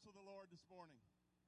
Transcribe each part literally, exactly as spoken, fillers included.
of the Lord this morning?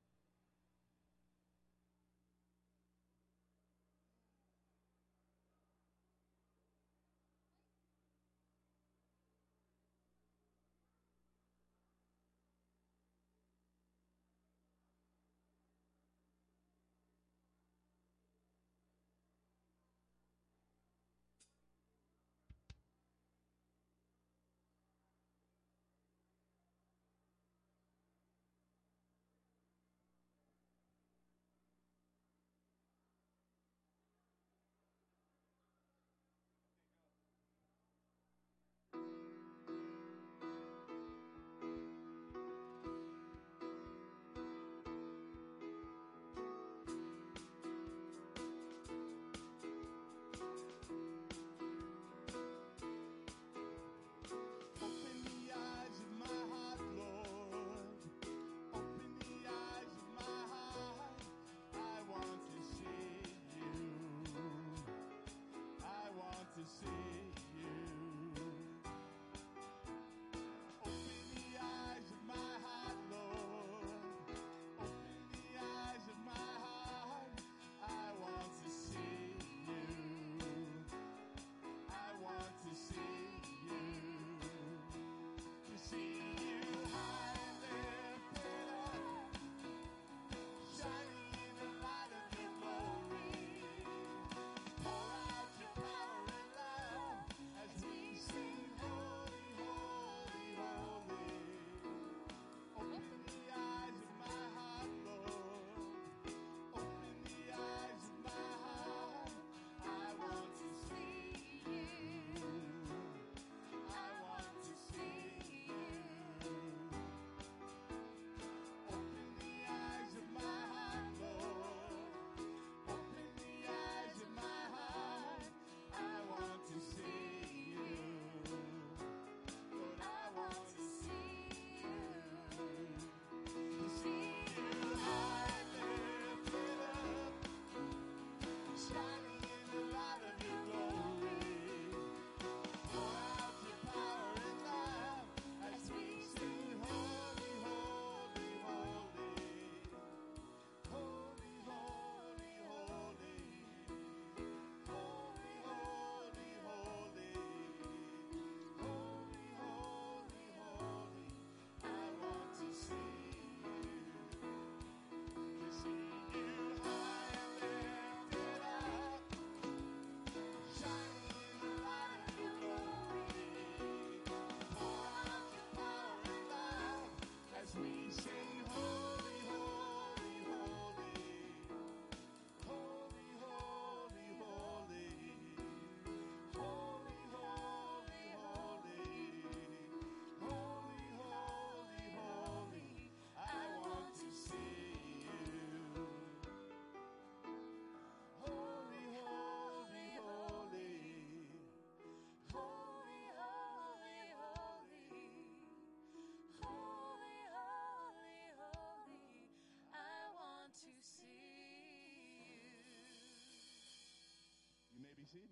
Be seated.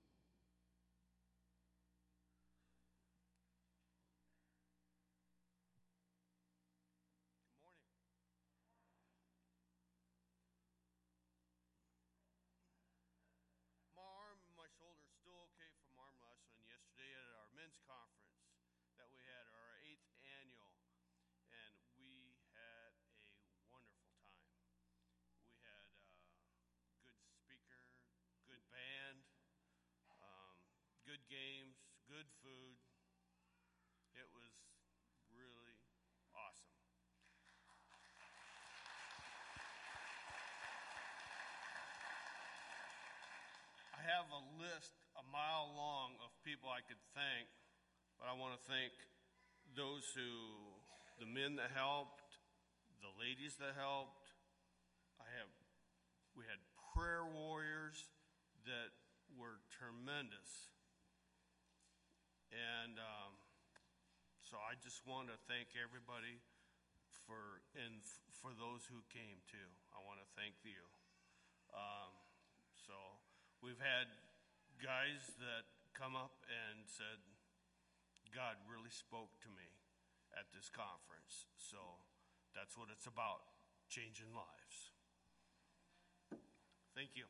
Good morning. My arm and my shoulder are still okay from arm wrestling yesterday at our men's conference that we had, our eighth annual, and we had a wonderful time. We had a good speaker, good band, um, good games, good food. It was really awesome. I have a list a mile long of people I could thank, but I want to thank those who, the men that helped, the ladies that helped. I have, we had prayer warriors that were tremendous. And um, so I just want to thank everybody for, and f- for those who came too. I want to thank you. Um, so we've had guys that come up and said, God really spoke to me at this conference. So that's what it's about, changing lives. Thank you.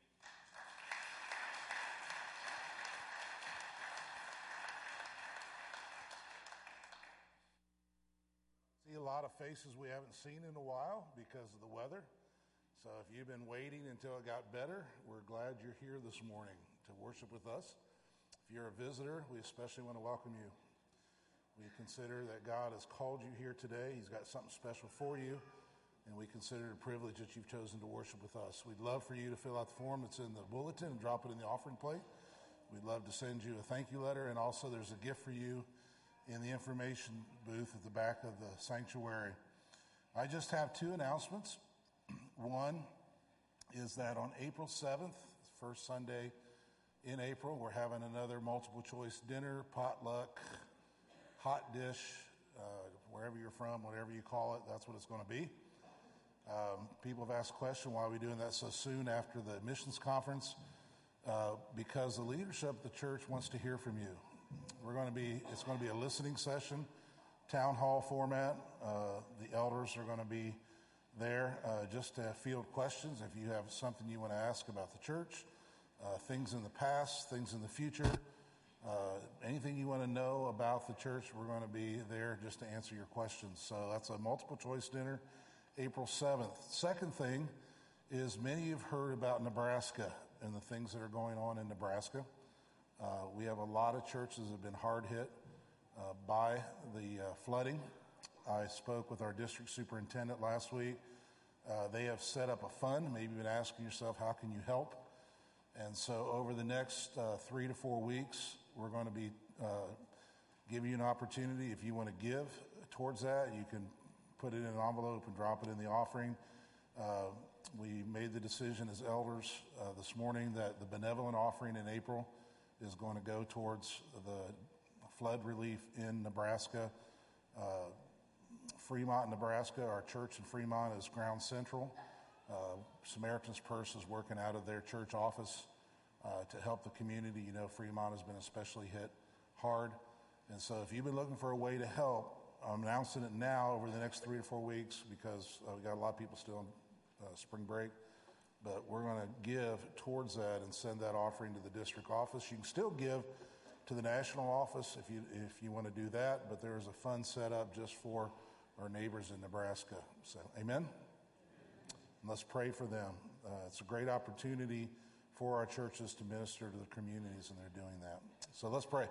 See a lot of faces we haven't seen in a while because of the weather. So if you've been waiting until it got better, we're glad you're here this morning to worship with us. If you're a visitor, we especially want to welcome you. We consider that God has called you here today. He's got something special for you, and we consider it a privilege that you've chosen to worship with us. We'd love for you to fill out the form that's in the bulletin and drop it in the offering plate. We'd love to send you a thank you letter, and also there's a gift for you in the information booth at the back of the sanctuary. I just have two announcements. One is that on April seventh, first Sunday in April, we're having another multiple choice dinner, potluck, hot dish, uh, wherever you're from, whatever you call it, that's what it's going to be. Um, people have asked the question, why are we doing that so soon after the missions conference? Uh, because the leadership of the church wants to hear from you. We're going to be, it's going to be a listening session, town hall format. Uh, the elders are going to be there uh, just to field questions. If you have something you want to ask about the church, uh, things in the past, things in the future, uh, anything you want to know about the church, we're going to be there just to answer your questions. So that's a multiple choice dinner, April seventh. Second thing is many of you have heard about Nebraska and the things that are going on in Nebraska. Uh, we have a lot of churches that have been hard hit uh, by the uh, flooding. I spoke with our district superintendent last week. Uh, they have set up a fund. Maybe you've been asking yourself, how can you help? And so over the next uh, three to four weeks, we're going to be uh, giving you an opportunity. If you want to give towards that, you can put it in an envelope and drop it in the offering. Uh, we made the decision as elders uh, this morning that the benevolent offering in April is going to go towards the flood relief in Nebraska. Uh, Fremont, Nebraska, our church in Fremont is Ground Central. Uh, Samaritan's Purse is working out of their church office uh, to help the community. You know, Fremont has been especially hit hard. And so if you've been looking for a way to help, I'm announcing it now over the next three to four weeks because uh, we've got a lot of people still on uh, spring break. But we're going to give towards that and send that offering to the district office. You can still give to the national office if you if you want to do that, but there is a fund set up just for our neighbors in Nebraska. So, amen? And let's pray for them. Uh, it's a great opportunity for our churches to minister to the communities, and they're doing that. So let's pray.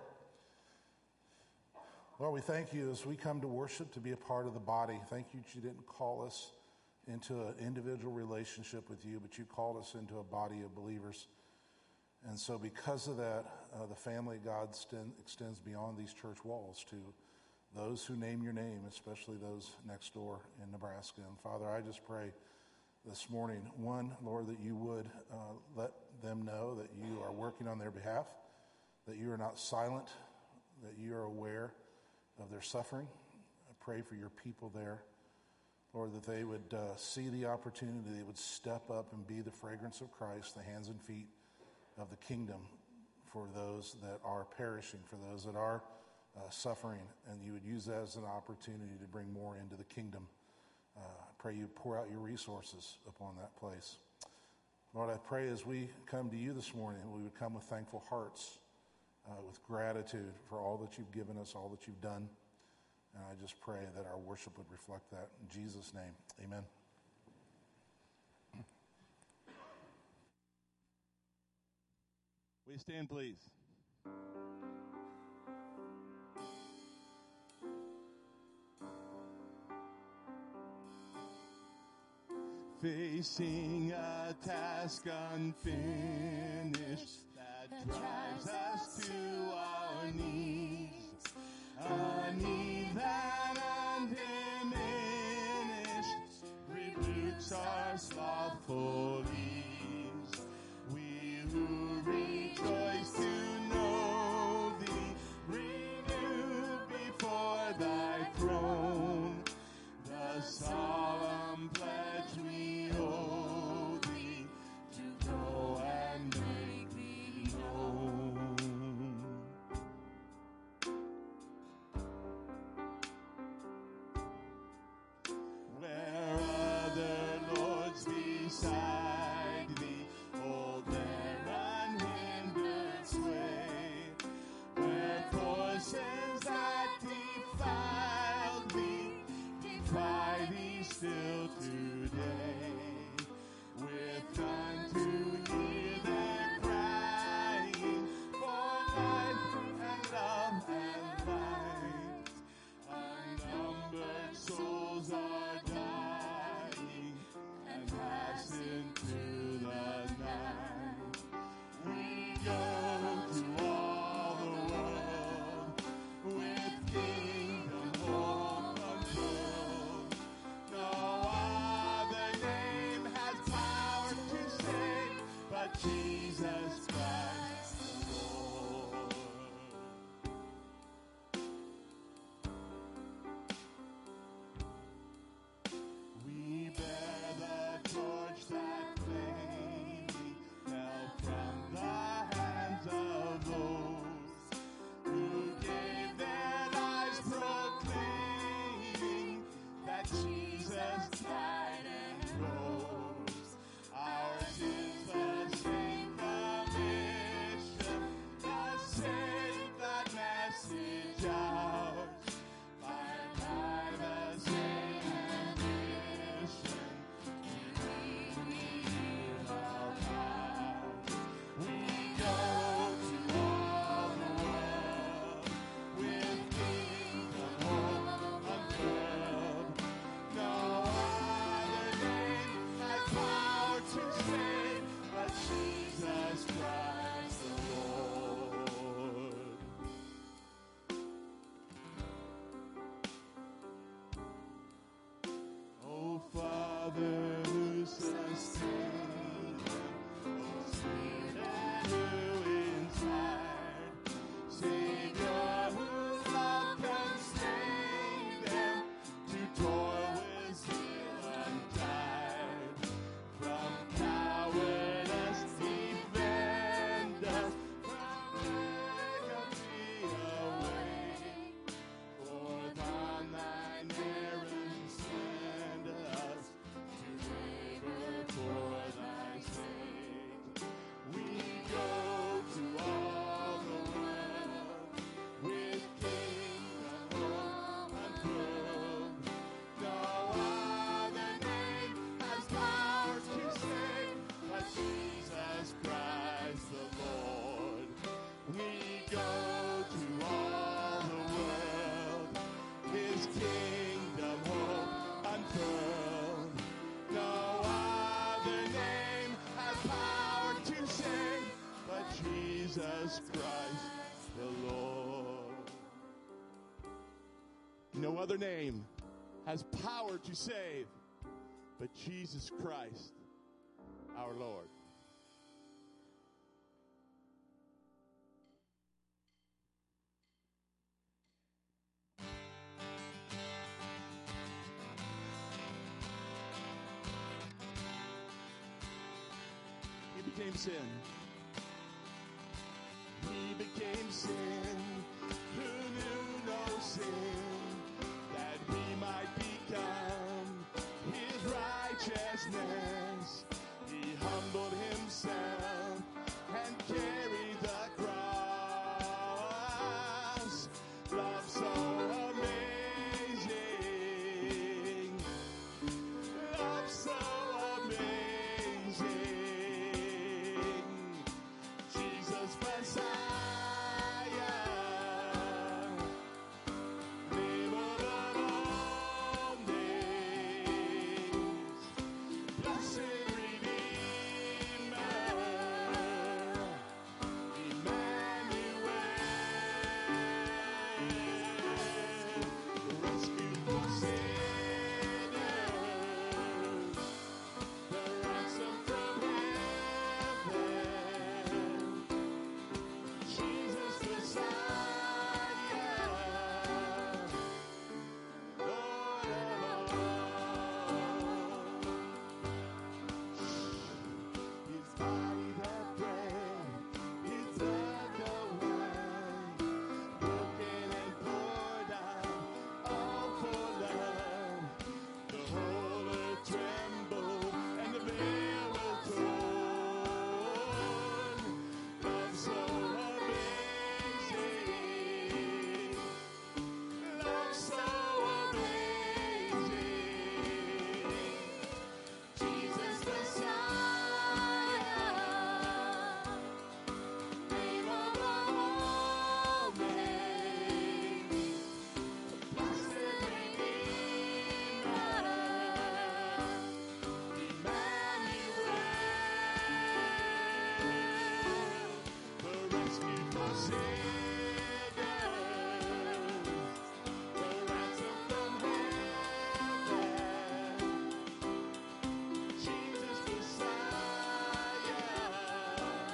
Lord, we thank you as we come to worship to be a part of the body. Thank you that you didn't call us into an individual relationship with you, but you called us into a body of believers. And so because of that, uh, the family of God st- extends beyond these church walls to those who name your name, especially those next door in Nebraska. And Father, I just pray this morning, one, Lord, that you would uh, let them know that you are working on their behalf, that you are not silent, that you are aware of their suffering. I pray for your people there. Lord, that they would uh, see the opportunity, they would step up and be the fragrance of Christ, the hands and feet of the kingdom for those that are perishing, for those that are uh, suffering, and you would use that as an opportunity to bring more into the kingdom. Uh, I pray you pour out your resources upon that place. Lord, I pray as we come to you this morning, we would come with thankful hearts, uh, with gratitude for all that you've given us, all that you've done. And I just pray that our worship would reflect that. In Jesus' name, amen. Will you stand, please? Facing a task unfinished that drives us to our knees. A need that undiminished rebukes our slothful ease. We who rejoice to know thee, renewed before thy throne, the solemn pledge we owe thee to go and make thee known. When Jesus Christ the Lord. We bear the torch that flaming fell from the hands of those who gave their lives proclaiming that Jesus died and rose. Ours is the same commission, the same God message ours, fired by the same ambition, to reveal our power. We go to all the world with kingdom hope unfurled. No other name has power to save but Jesus Christ the Lord. Oh Father, who sustained them, oh Spirit who inspired, Savior whose love can save them, to toil with zeal untired. From cowardice defend us, from bigotry away. Forth on thine errand send us, to labor for thy sake. We go to all the world with kingdom hope unfurled. No other name has power to save but Jesus Christ the Lord. We go to all the world, His kingdom hope unfurled. No other name has power to save but Jesus Christ the Lord. No other name has power to save but Jesus Christ our Lord. He became sin. He became sin who knew no sin, that we might become His righteousness. He humbled Himself and carried the cross. Love so amazing, love so amazing. Jesus Messiah, name above all names, blessed Redeemer, Emmanuel, rescue for sinners, the ransom from heaven. Jesus Messiah, Lord of all. His body the bread, His blood the wine, broken and poured out, all for love. The whole earth trembled and the veil was torn. Love so amazing, love so amazing. Jesus Messiah, name above all names, blessed Redeemer, Emmanuel, the rescue for sinners, the ransom from heaven. Jesus Messiah,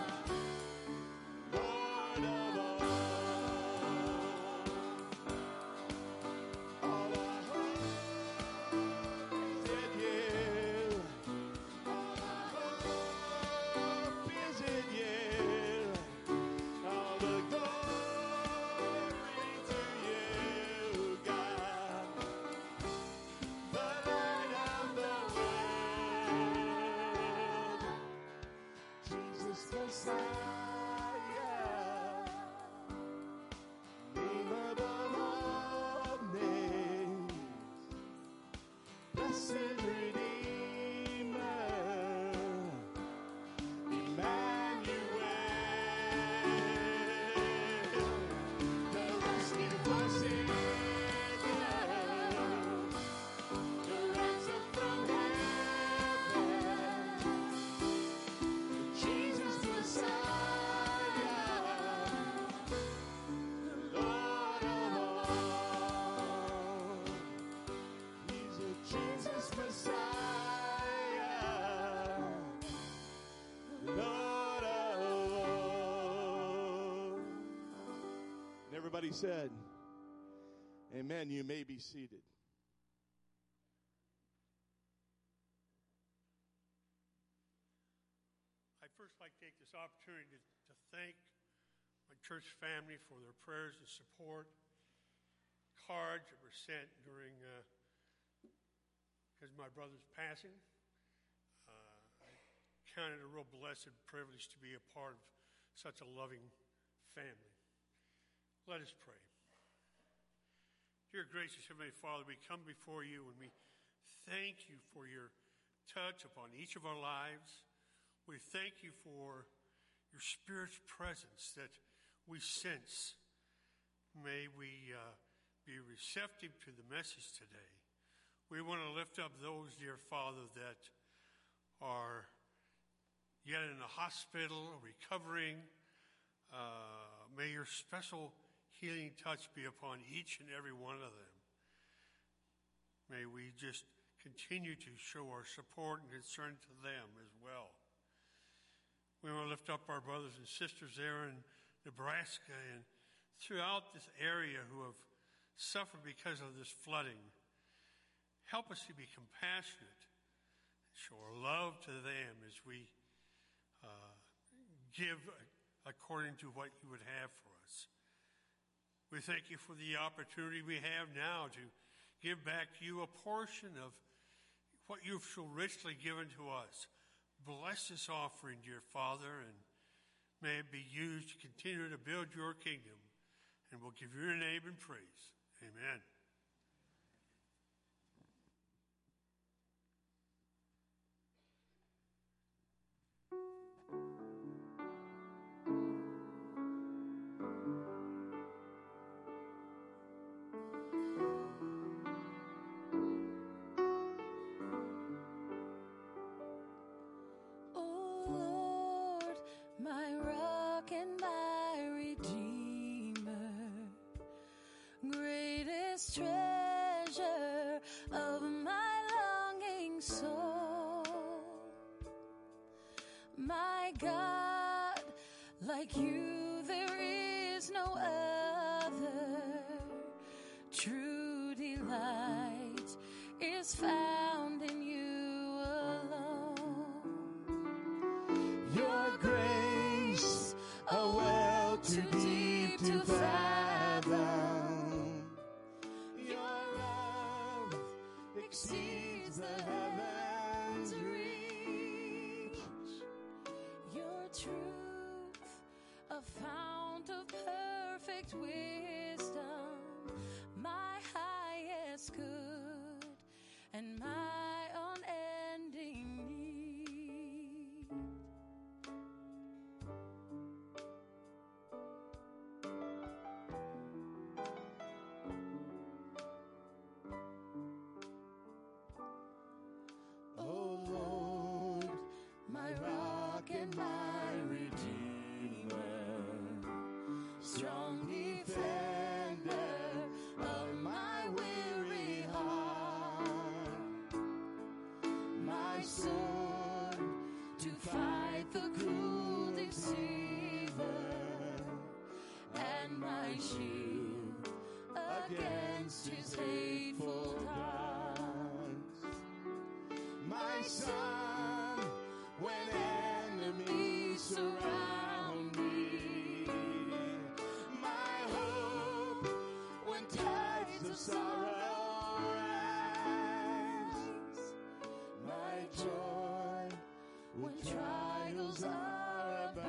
Messiah, name above all names, blessed Redeemer, Emmanuel, the rescue for sinners, the ransom from heaven, Jesus Messiah, the Lord of all. He's a Jesus Messiah, the Lord of all. And everybody said, amen. You may be seated. I'd first like to take this opportunity to, to thank my church family for their prayers and support, cards that were sent during uh, because of my brother's passing. Uh, I counted a real blessed privilege to be a part of such a loving family. Let us pray. Dear gracious Heavenly Father, we come before you and we thank you for your touch upon each of our lives. We thank you for your Spirit's presence that we sense. May we uh, be receptive to the message today. We want to lift up those, dear Father, that are yet in the hospital, recovering. Uh, may your special healing touch be upon each and every one of them. May we just continue to show our support and concern to them as well. We want to lift up our brothers and sisters there in Nebraska and throughout this area who have suffered because of this flooding. Help us to be compassionate, show our love to them as we uh, give according to what you would have for us. We thank you for the opportunity we have now to give back to you a portion of what you've so richly given to us. Bless this offering, dear Father, and may it be used to continue to build your kingdom. And we'll give your name and praise. Amen. My rock and my redeemer, greatest treasure of my longing soul. My God, like you there is no other. True delight is found in you alone. Your grace, a well too deep to fathom. Your love exceeds the heavens' reach. Your truth, a fount of perfect wisdom, my highest good and my unending need. Oh Lord, my rock and my redeemer, strong defender of my weary heart, my sword to fight the cruel deceiver, and my shield against his hateful darts. My son, when enemies surround me, my hope when tides of sorrow rise, my joy when trials are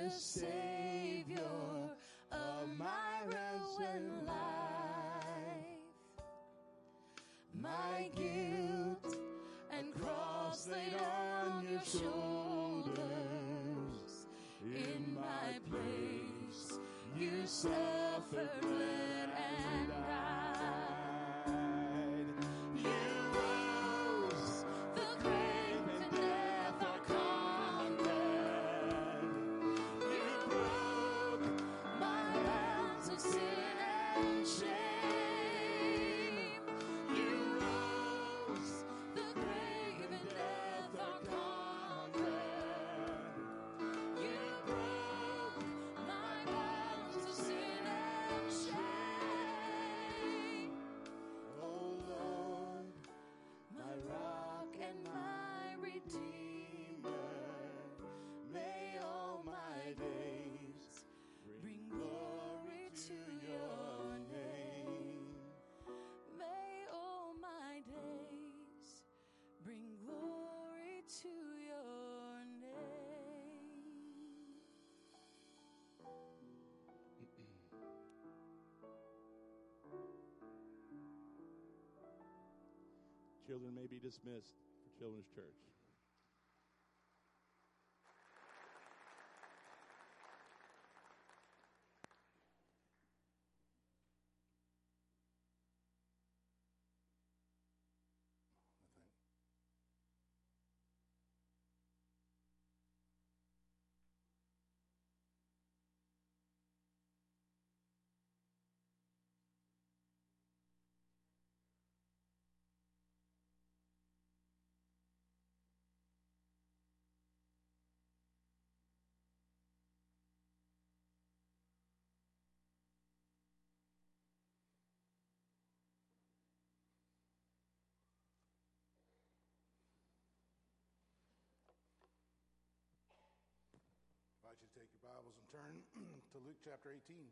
the Savior of my ruined life. My guilt and cross laid on your shoulders. In my place, you suffered, bled, and died. You rose, the grave and death are conquered. You broke my bonds of sin and shame. You rose, the grave and death are conquered. You broke my bonds of sin and shame. Oh Lord, my rock and my redeemer, may all my days bring glory to your name. May all my days bring glory to your name. Children may be dismissed for Children's Church. I think. I invite you to take your Bibles and turn to Luke chapter eighteen.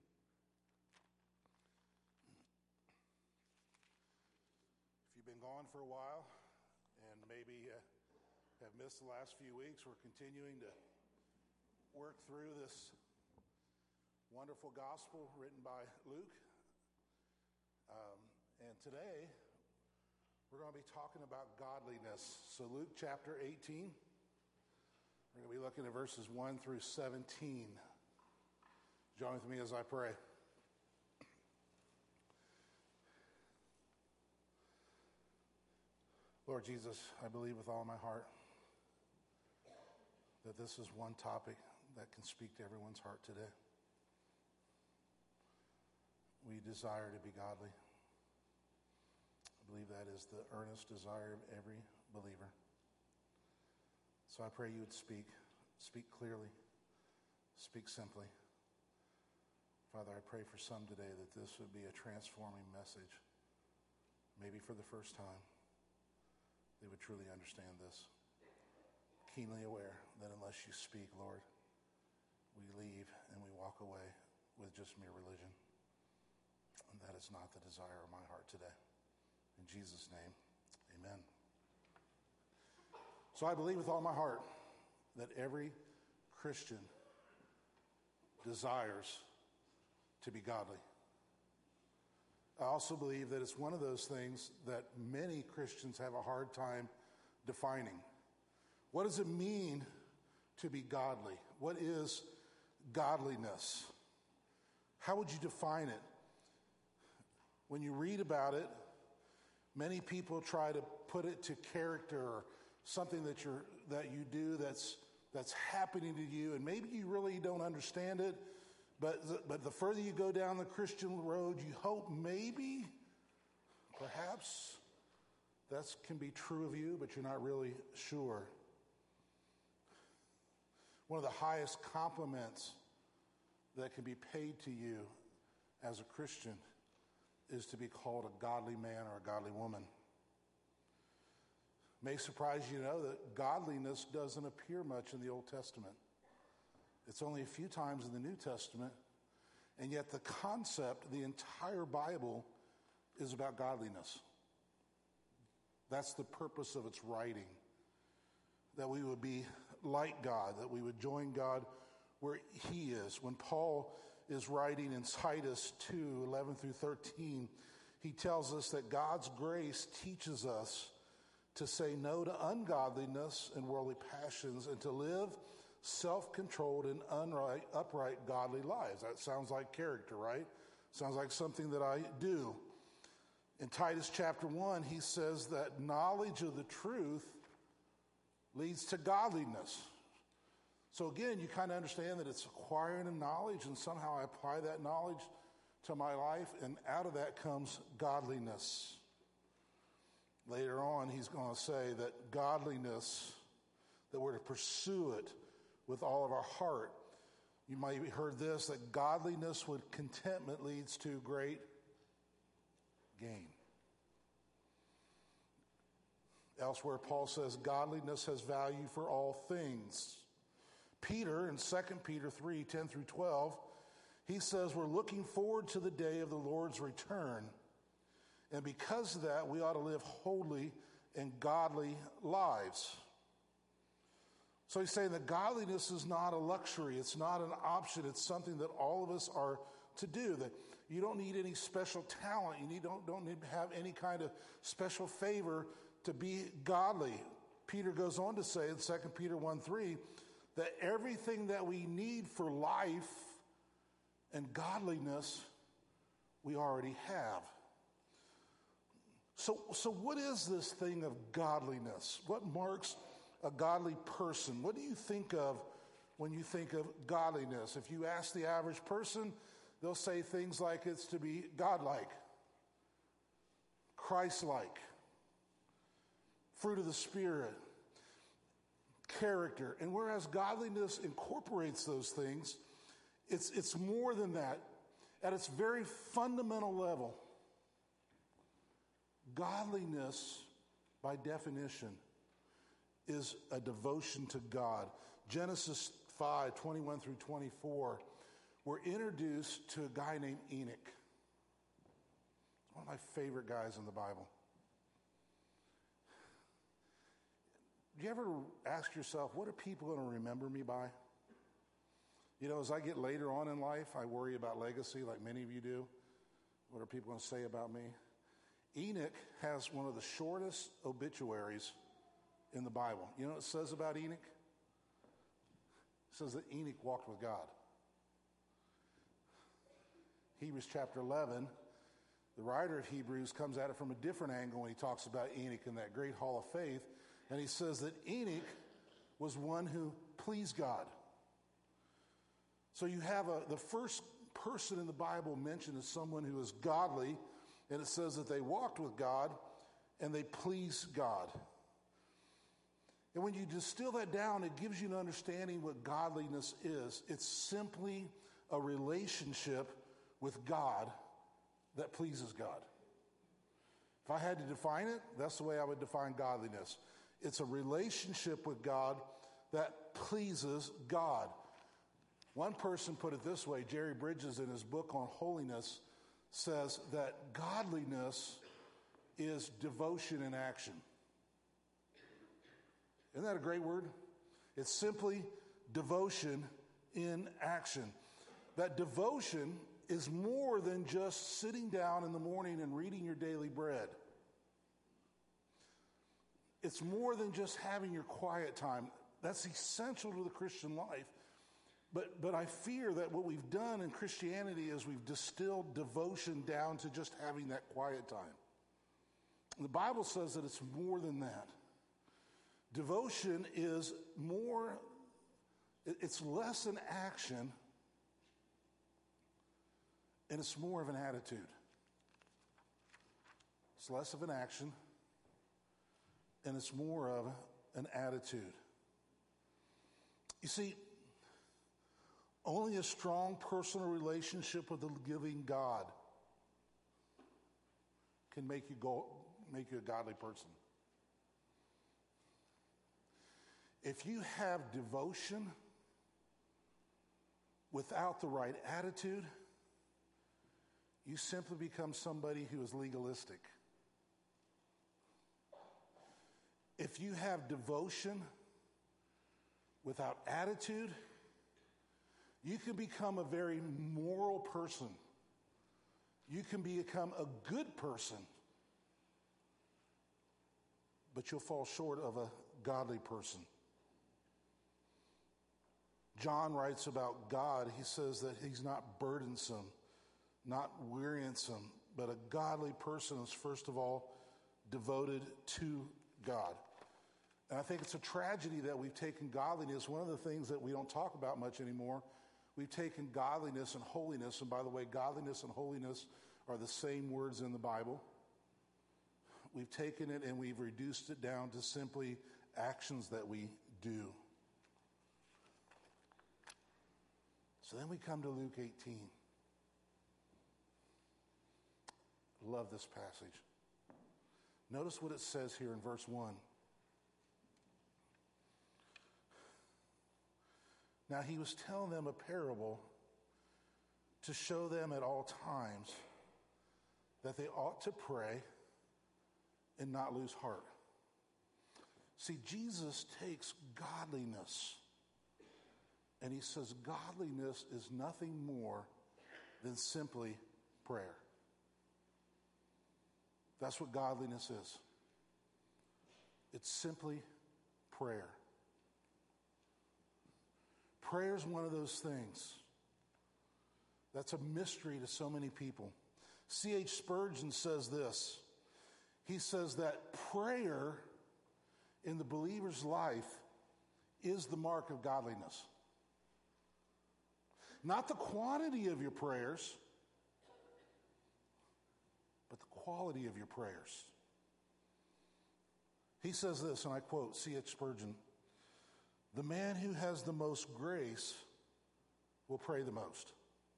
If you've been gone for a while and maybe uh, have missed the last few weeks, we're continuing to work through this wonderful gospel written by Luke. Um, and today, we're going to be talking about godliness. So Luke chapter eighteen. We're going to be looking at verses one through seventeen. Join with me as I pray. Lord Jesus, I believe with all my heart that this is one topic that can speak to everyone's heart today. We desire to be godly. I believe that is the earnest desire of every believer. So I pray you would speak, speak clearly, speak simply. Father, I pray for some today that this would be a transforming message. Maybe for the first time, they would truly understand this. Keenly aware that unless you speak, Lord, we leave and we walk away with just mere religion. And that is not the desire of my heart today. In Jesus' name, amen. So I believe with all my heart that every Christian desires to be godly. I also believe that it's one of those things that many Christians have a hard time defining. What does it mean to be godly? What is godliness? How would you define it? When you read about it, many people try to put it to character or something that you're that you do that's that's happening to you, and maybe you really don't understand it, but the, but the further you go down the Christian road, you hope maybe, perhaps, that can be true of you, but you're not really sure. One of the highest compliments that can be paid to you as a Christian is to be called a godly man or a godly woman. May surprise you to know that godliness doesn't appear much in the Old Testament. It's only a few times in the New Testament, and yet the concept, the entire Bible, is about godliness. That's the purpose of its writing, that we would be like God, that we would join God where he is. When Paul is writing in Titus two, eleven through thirteen, he tells us that God's grace teaches us to say no to ungodliness and worldly passions and to live self-controlled and unright, upright, godly lives. That sounds like character, right? Sounds like something that I do. In Titus chapter one, he says that knowledge of the truth leads to godliness. So again, you kind of understand that it's acquiring of knowledge, and somehow I apply that knowledge to my life, and out of that comes godliness. Later on, he's going to say that godliness, that we're to pursue it with all of our heart. You might have heard this, that godliness with contentment leads to great gain. Elsewhere, Paul says godliness has value for all things. Peter, in Second Peter three, ten through twelve, he says we're looking forward to the day of the Lord's return. And because of that, we ought to live holy and godly lives. So he's saying that godliness is not a luxury. It's not an option. It's something that all of us are to do. That you don't need any special talent. You need, don't, don't need to have any kind of special favor to be godly. Peter goes on to say in Second Peter one three that everything that we need for life and godliness we already have. So, so what is this thing of godliness? What marks a godly person? What do you think of when you think of godliness? If you ask the average person, they'll say things like it's to be godlike, Christ-like, fruit of the Spirit, character. And whereas godliness incorporates those things, it's, it's more than that. At its very fundamental level, godliness, by definition, is a devotion to God. Genesis five, twenty-one through twenty-four, we're introduced to a guy named Enoch. One of my favorite guys in the Bible. Do you ever ask yourself, what are people going to remember me by? You know, as I get later on in life, I worry about legacy like many of you do. What are people going to say about me? Enoch has one of the shortest obituaries in the Bible. You know what it says about Enoch? It says that Enoch walked with God. Hebrews chapter eleven, the writer of Hebrews comes at it from a different angle when he talks about Enoch in that great hall of faith. And he says that Enoch was one who pleased God. So you have a, the first person in the Bible mentioned as someone who is godly, and it says that they walked with God and they pleased God. And when you distill that down, it gives you an understanding what godliness is. It's simply a relationship with God that pleases God. If I had to define it, that's the way I would define godliness. It's a relationship with God that pleases God. One person put it this way, Jerry Bridges in his book on holiness says that godliness is devotion in action. Isn't that a great word? It's simply devotion in action. That devotion is more than just sitting down in the morning and reading your daily bread. It's more than just having your quiet time. That's essential to the Christian life. But, but I fear that what we've done in Christianity is we've distilled devotion down to just having that quiet time. And the Bible says that it's more than that. Devotion is more, it's less an action, and it's more of an attitude. It's less of an action, and it's more of an attitude. You see, only a strong personal relationship with the living God can make you go, make you a godly person. If you have devotion without the right attitude, you simply become somebody who is legalistic. If you have devotion without attitude, You can become a very moral person. You can become a good person. But you'll fall short of a godly person. John writes about God. He says that he's not burdensome, not wearisome, but a godly person is first of all devoted to God. And I think it's a tragedy that we've taken godliness. One of the things that we don't talk about much anymore, we've taken godliness and holiness. And by the way, godliness and holiness are the same words in the Bible. We've taken it and we've reduced it down to simply actions that we do. So then we come to Luke eighteen. Love this passage. Notice what it says here in verse one. Now he was telling them a parable to show them at all times that they ought to pray and not lose heart. See, Jesus takes godliness and he says godliness is nothing more than simply prayer. That's what godliness is. It's simply prayer. Prayer is one of those things that's a mystery to so many people. C H Spurgeon says this. He says that prayer in the believer's life is the mark of godliness. Not the quantity of your prayers, but the quality of your prayers. He says this, and I quote C H Spurgeon, "The man who has the most grace will pray the most."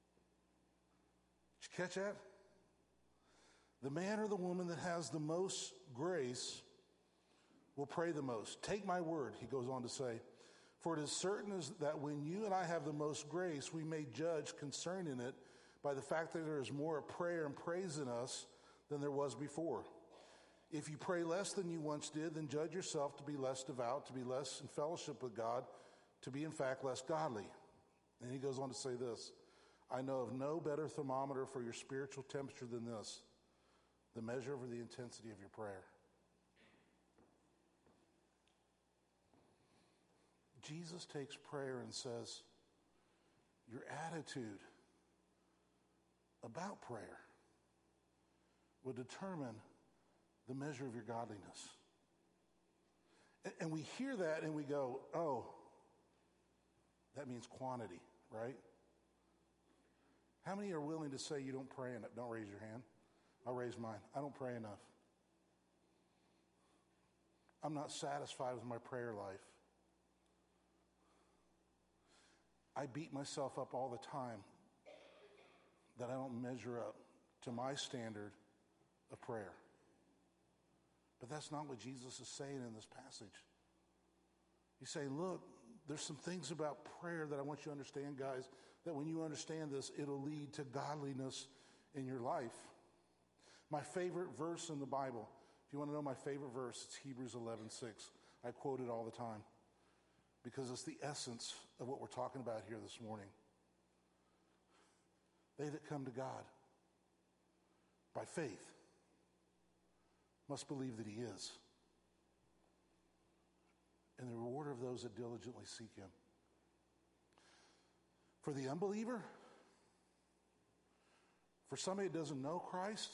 Did you catch that? The man or the woman that has the most grace will pray the most. Take my word, he goes on to say, for it is certain is that when you and I have the most grace, we may judge concerning it by the fact that there is more of prayer and praise in us than there was before. If you pray less than you once did, then judge yourself to be less devout, to be less in fellowship with God, to be in fact less godly. And he goes on to say this, I know of no better thermometer for your spiritual temperature than this, the measure of the intensity of your prayer. Jesus takes prayer and says, your attitude about prayer will determine the measure of your godliness. And, and we hear that and we go, oh, that means quantity, right? How many are willing to say you don't pray enough? Don't raise your hand. I'll raise mine. I don't pray enough. I'm not satisfied with my prayer life. I beat myself up all the time that I don't measure up to my standard of prayer. But that's not what Jesus is saying in this passage. He's saying, look, there's some things about prayer that I want you to understand, guys, that when you understand this, it'll lead to godliness in your life. My favorite verse in the Bible, if you want to know my favorite verse, it's Hebrews eleven six. I quote it all the time because it's the essence of what we're talking about here this morning. They that come to God by faith must believe that he is, and the rewarder of those that diligently seek him. For the unbeliever, for somebody that doesn't know Christ,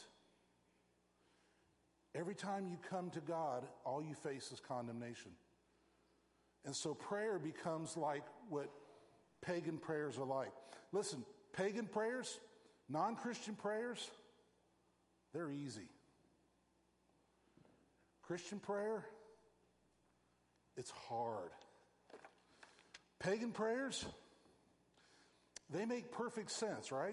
every time you come to God, all you face is condemnation. And so prayer becomes like what pagan prayers are like. Listen, pagan prayers, non-Christian prayers, they're easy. Christian prayer, it's hard. Pagan prayers, they make perfect sense, right?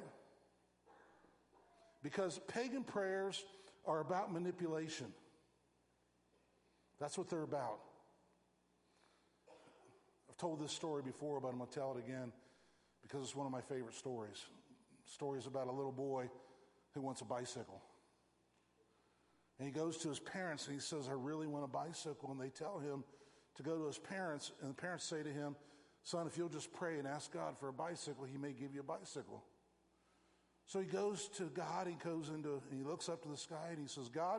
Because pagan prayers are about manipulation. That's what they're about. I've told this story before, but I'm going to tell it again because it's one of my favorite stories. Stories about a little boy who wants a bicycle. And he goes to his parents and he says, I really want a bicycle. And they tell him to go to his parents, and the parents say to him, son, if you'll just pray and ask God for a bicycle, he may give you a bicycle. So he goes to God, he goes into, and he looks up to the sky and he says, God,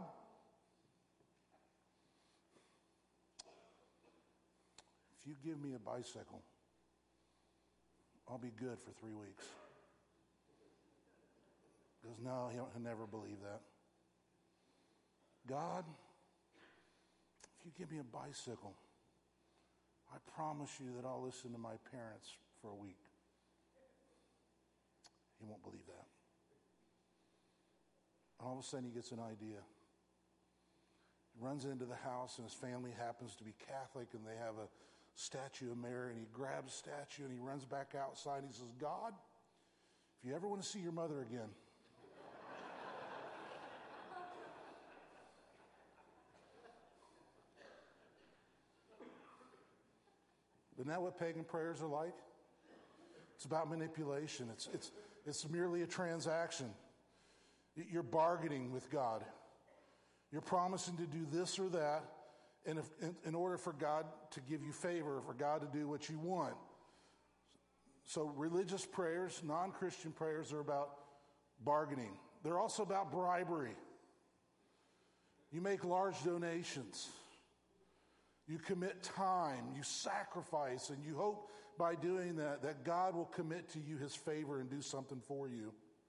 if you give me a bicycle, I'll be good for three weeks. He goes, no, he'll, he'll never believe that. God, if you give me a bicycle, I promise you that I'll listen to my parents for a week. He won't believe that. And all of a sudden he gets an idea. He runs into the house and his family happens to be Catholic and they have a statue of Mary, and he grabs the statue and he runs back outside and he says, God, if you ever want to see your mother again, isn't that what pagan prayers are like? It's about manipulation. It's, it's, it's merely a transaction. You're bargaining with God. You're promising to do this or that in, in, in order for God to give you favor, for God to do what you want. So religious prayers, non-Christian prayers are about bargaining. They're also about bribery. You make large donations. You commit time, you sacrifice, and you hope by doing that that God will commit to you his favor and do something for you.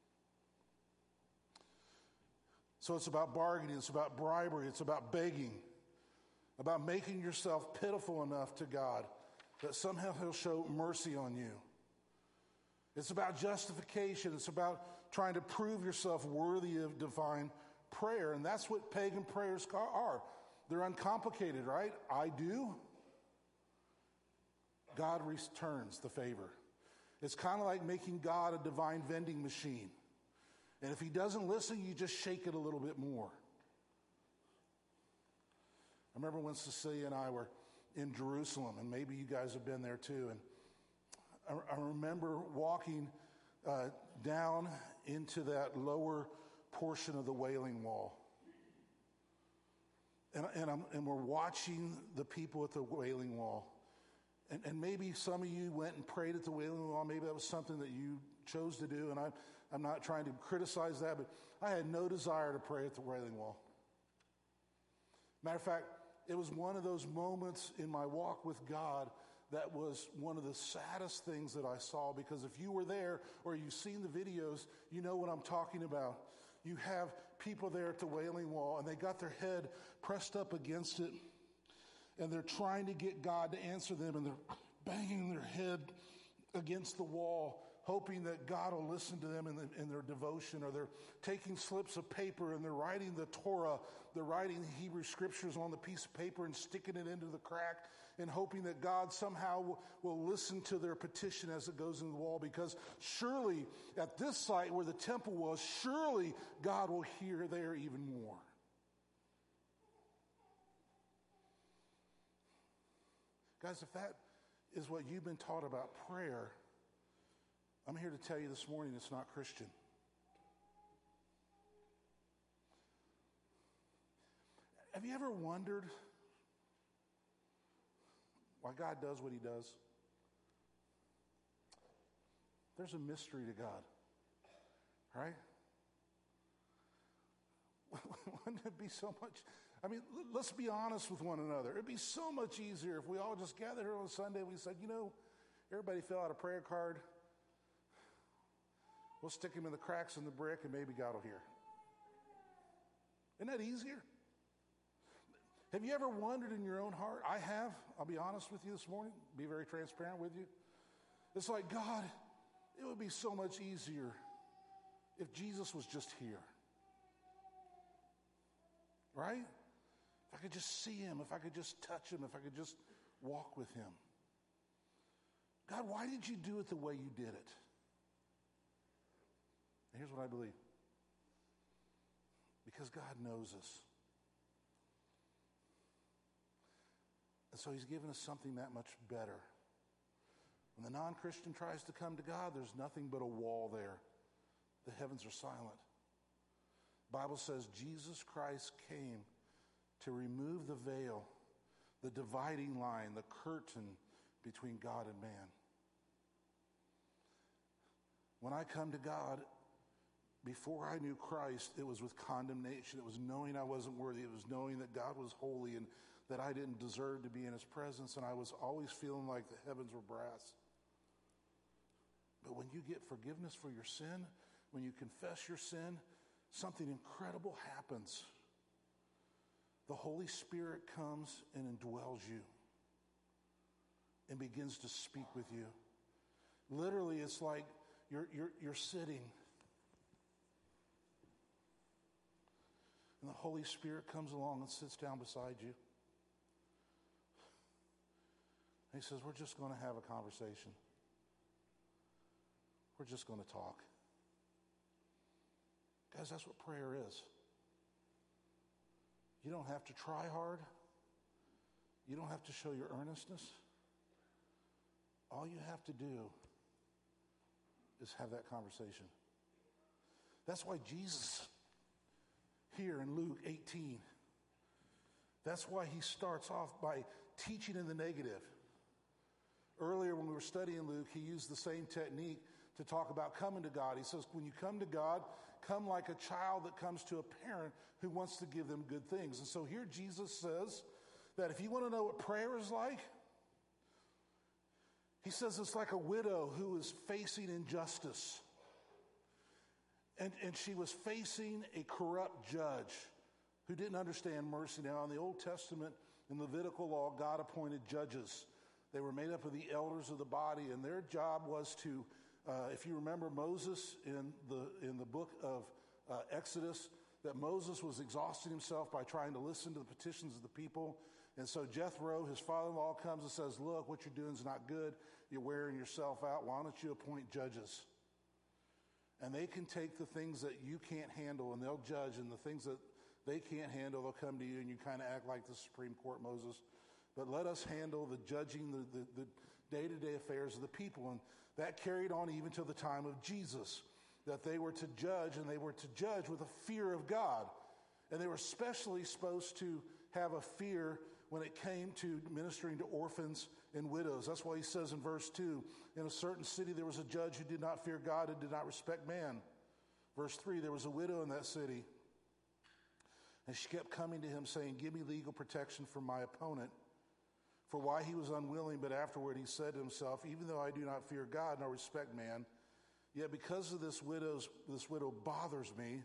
So it's about bargaining, it's about bribery, it's about begging, about making yourself pitiful enough to God that somehow he'll show mercy on you. It's about justification, it's about trying to prove yourself worthy of divine prayer, and that's what pagan prayers are. They're uncomplicated, right? I do. God returns the favor. It's kind of like making God a divine vending machine. And if he doesn't listen, you just shake it a little bit more. I remember when Cecilia and I were in Jerusalem, and maybe you guys have been there too. And I, I remember walking uh, down into that lower portion of the Wailing Wall. And, and, I'm, and we're watching the people at the Wailing Wall. And, and maybe some of you went and prayed at the Wailing Wall. Maybe that was something that you chose to do. And I, I'm not trying to criticize that, but I had no desire to pray at the Wailing Wall. Matter of fact, it was one of those moments in my walk with God that was one of the saddest things that I saw, because if you were there or you've seen the videos, you know what I'm talking about. You have people there at the Wailing Wall, and they got their head pressed up against it, and they're trying to get God to answer them, and they're banging their head against the wall, hoping that God will listen to them in, the, in their devotion, or they're taking slips of paper and they're writing the Torah, they're writing the Hebrew scriptures on the piece of paper and sticking it into the crack and hoping that God somehow will, will listen to their petition as it goes in the wall, because surely at this site where the temple was, surely God will hear there even more. Guys, if that is what you've been taught about prayer, I'm here to tell you this morning it's not Christian. Have you ever wondered why God does what he does? There's a mystery to God, right? Wouldn't it be so much? I mean, let's be honest with one another. It'd be so much easier if we all just gathered here on Sunday and we said, you know, everybody fill out a prayer card. We'll stick him in the cracks in the brick and maybe God will hear. Isn't that easier? Have you ever wondered in your own heart? I have. I'll be honest with you this morning. Be very transparent with you. It's like, God, it would be so much easier if Jesus was just here. Right? If I could just see him, if I could just touch him, if I could just walk with him. God, why did you do it the way you did it? And here's what I believe. Because God knows us. And so he's given us something that much better. When the non-Christian tries to come to God, there's nothing but a wall there. The heavens are silent. The Bible says Jesus Christ came to remove the veil, the dividing line, the curtain between God and man. When I come to God, before I knew Christ, it was with condemnation. It was knowing I wasn't worthy. It was knowing that God was holy and that I didn't deserve to be in his presence, and I was always feeling like the heavens were brass. But when you get forgiveness for your sin, when you confess your sin, something incredible happens. The Holy Spirit comes and indwells you and begins to speak with you. Literally, it's like you're, you're, you're sitting, and the Holy Spirit comes along and sits down beside you. He says, we're just going to have a conversation. We're just going to talk. Guys, that's what prayer is. You don't have to try hard. You don't have to show your earnestness. All you have to do is have that conversation. That's why Jesus, here in Luke eighteen, that's why he starts off by teaching in the negative. Earlier when we were studying Luke, he used the same technique to talk about coming to God. He says, when you come to God, come like a child that comes to a parent who wants to give them good things. And so here Jesus says that if you want to know what prayer is like, he says it's like a widow who is facing injustice. And, and she was facing a corrupt judge who didn't understand mercy. Now, in the Old Testament, in Levitical law, God appointed judges. They were made up of the elders of the body, and their job was to, uh, if you remember Moses in the in the book of uh, Exodus, that Moses was exhausting himself by trying to listen to the petitions of the people. And so Jethro, his father-in-law, comes and says, look, what you're doing is not good. You're wearing yourself out. Why don't you appoint judges? And they can take the things that you can't handle, and they'll judge, and the things that they can't handle, they'll come to you, and you kind of act like the Supreme Court, Moses. But let us handle the judging, the, the, the day-to-day affairs of the people. And that carried on even to the time of Jesus, that they were to judge, and they were to judge with a fear of God. And they were especially supposed to have a fear when it came to ministering to orphans and widows. That's why he says in verse two, in a certain city there was a judge who did not fear God and did not respect man. Verse three, there was a widow in that city, and she kept coming to him saying, give me legal protection from my opponent. For why he was unwilling, but afterward he said to himself, even though I do not fear God nor respect man, yet because of this widow's this widow bothers me,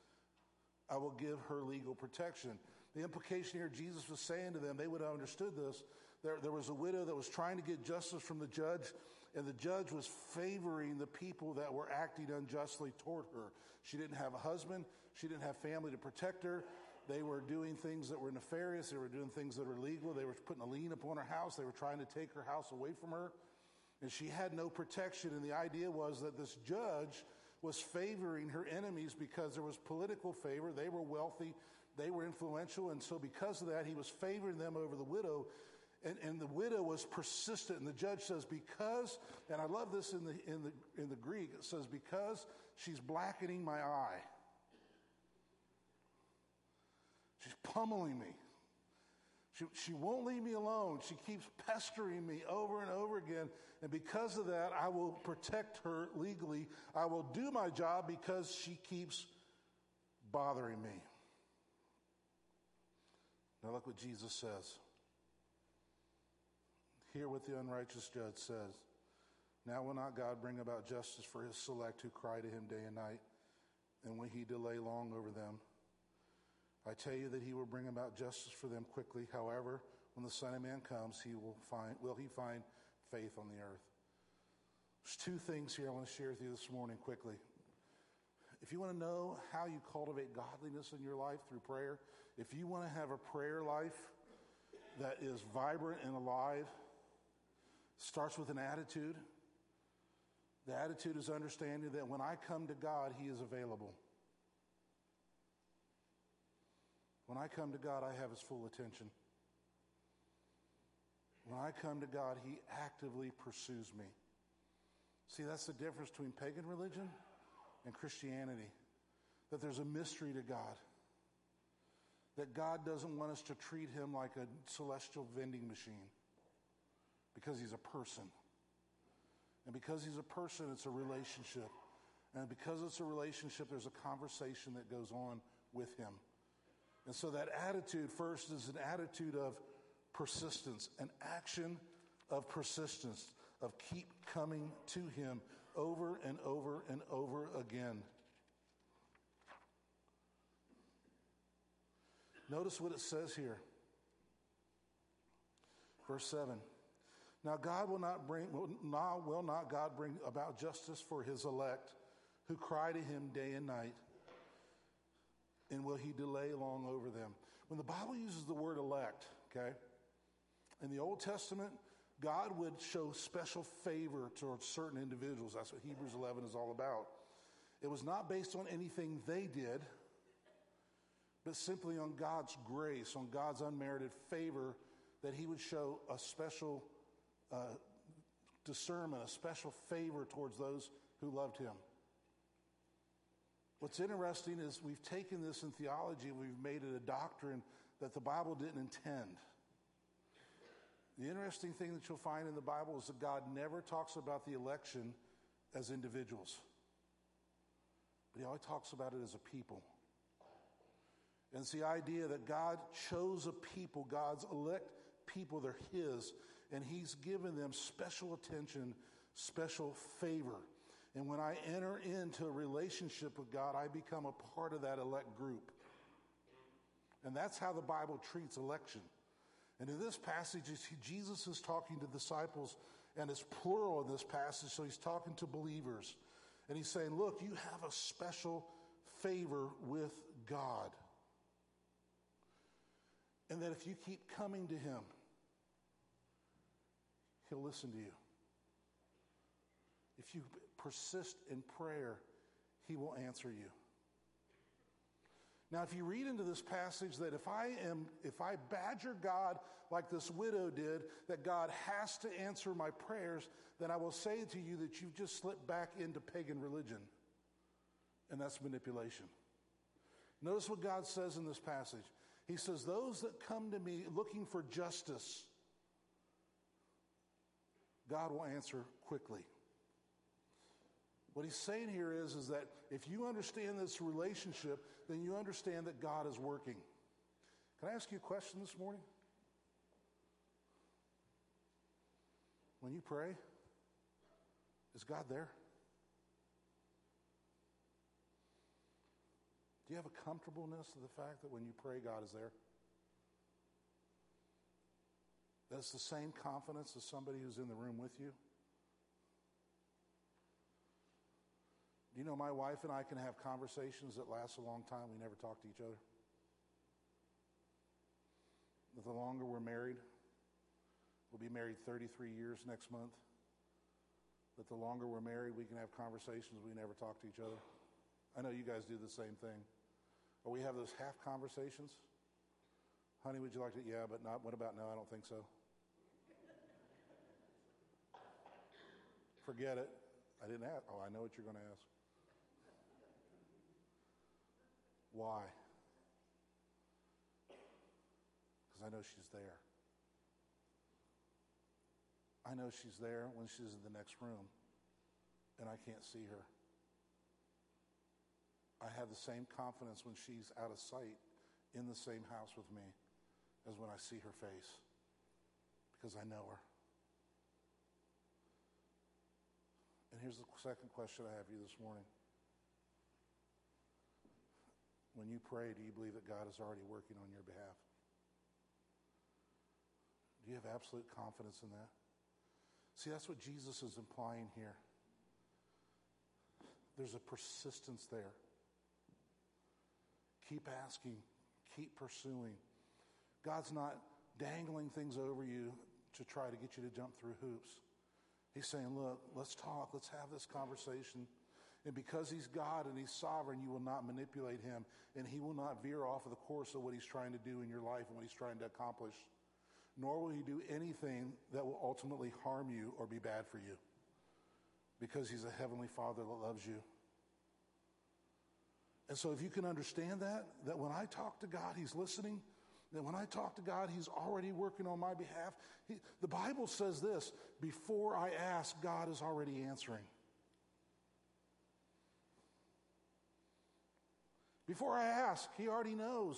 I will give her legal protection. The implication here, Jesus was saying to them, they would have understood this. There, there was a widow that was trying to get justice from the judge, and the judge was favoring the people that were acting unjustly toward her. She didn't have a husband. She didn't have family to protect her. They were doing things that were nefarious. They were doing things that were illegal. They were putting a lien upon her house. They were trying to take her house away from her. And she had no protection. And the idea was that this judge was favoring her enemies because there was political favor. They were wealthy. They were influential. And so because of that, he was favoring them over the widow. And, and the widow was persistent. And the judge says, because, and I love this in the, in the, in the Greek, it says, because she's blackening my eye. She's pummeling me. She, she won't leave me alone. She keeps pestering me over and over again. And because of that, I will protect her legally. I will do my job because she keeps bothering me. Now look what Jesus says. Hear what the unrighteous judge says. Now will not God bring about justice for his select who cry to him day and night? And will he delay long over them? I tell you that he will bring about justice for them quickly. However, when the Son of Man comes, he will find, will he find faith on the earth? There's two things here I want to share with you this morning quickly. If you want to know how you cultivate godliness in your life through prayer, if you want to have a prayer life that is vibrant and alive, starts with an attitude. The attitude is understanding that when I come to God, he is available. When I come to God, I have his full attention. When I come to God, he actively pursues me. See, that's the difference between pagan religion and Christianity. That there's a mystery to God. That God doesn't want us to treat him like a celestial vending machine. because he's a person. And because he's a person, it's a relationship. And because it's a relationship, there's a conversation that goes on with him. And so that attitude first is an attitude of persistence, an action of persistence, of keep coming to him over and over and over again. Notice what it says here. Verse seven. Now God will not bring, now will not God bring about justice for his elect who cry to him day and night, and will he delay long over them? When the Bible uses the word elect, okay, in the Old Testament, God would show special favor towards certain individuals. That's what Hebrews eleven is all about. It was not based on anything they did, but simply on God's grace, on God's unmerited favor, that he would show a special uh, discernment, a special favor towards those who loved him. What's interesting is we've taken this in theology and we've made it a doctrine that the Bible didn't intend. The interesting thing that you'll find in the Bible is that God never talks about the election as individuals, but he always talks about it as a people. And it's the idea that God chose a people, God's elect people, they're his, and he's given them special attention, special favor. And when I enter into a relationship with God, I become a part of that elect group. And that's how the Bible treats election. And in this passage, Jesus is talking to disciples, and it's plural in this passage, so he's talking to believers. And he's saying, look, you have a special favor with God. And that if you keep coming to him, he'll listen to you. If you persist in prayer, he will answer you. Now, if you read into this passage that if I am, if I badger God like this widow did, that God has to answer my prayers, then I will say to you that you've just slipped back into pagan religion. And that's manipulation. Notice what God says in this passage. He says, those that come to me looking for justice, God will answer quickly. What he's saying here is, is that if you understand this relationship, then you understand that God is working. Can I ask you a question this morning? When you pray, is God there? Do you have a comfortableness of the fact that when you pray, God is there? That's the same confidence as somebody who's in the room with you? Do you know my wife and I can have conversations that last a long time? We never talk to each other. That the longer we're married, we'll be married thirty-three years next month. That the longer we're married, we can have conversations, we never talk to each other. I know you guys do the same thing. Or we have those half conversations. Honey, would you like to? Yeah, but not. What about no? I don't think so. Forget it. I didn't ask. Oh, I know what you're going to ask. Why? Because I know she's there. I know she's there when she's in the next room, and I can't see her. I have the same confidence when she's out of sight in the same house with me as when I see her face, because I know her. And here's the second question I have for you this morning. When you pray, do you believe that God is already working on your behalf? Do you have absolute confidence in that? See, that's what Jesus is implying here. There's a persistence there. Keep asking. Keep pursuing. God's not dangling things over you to try to get you to jump through hoops. He's saying, look, let's talk. Let's have this conversation. And because he's God and he's sovereign, you will not manipulate him. And he will not veer off of the course of what he's trying to do in your life and what he's trying to accomplish. Nor will he do anything that will ultimately harm you or be bad for you. Because he's a heavenly Father that loves you. And so if you can understand that, that when I talk to God, he's listening, That when I talk to God, He's already working on my behalf. He, the Bible says this, before I ask, God is already answering. Before I ask, He already knows.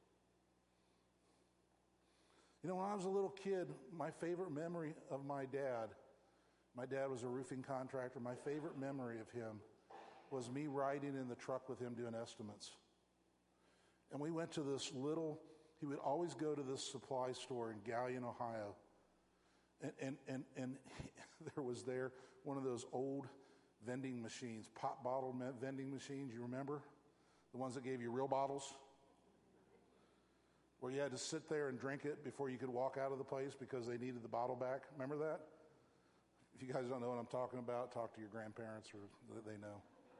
You know, when I was a little kid, my favorite memory of my dad, my dad was a roofing contractor, my favorite memory of him was me riding in the truck with him doing estimates. And we went to this little, he would always go to this supply store in Galion, Ohio. And, and, and, and there was there one of those old vending machines, pop bottle vending machines, you remember? The ones that gave you real bottles? Where you had to sit there and drink it before you could walk out of the place because they needed the bottle back. Remember that? If you guys don't know what I'm talking about, talk to your grandparents or they know.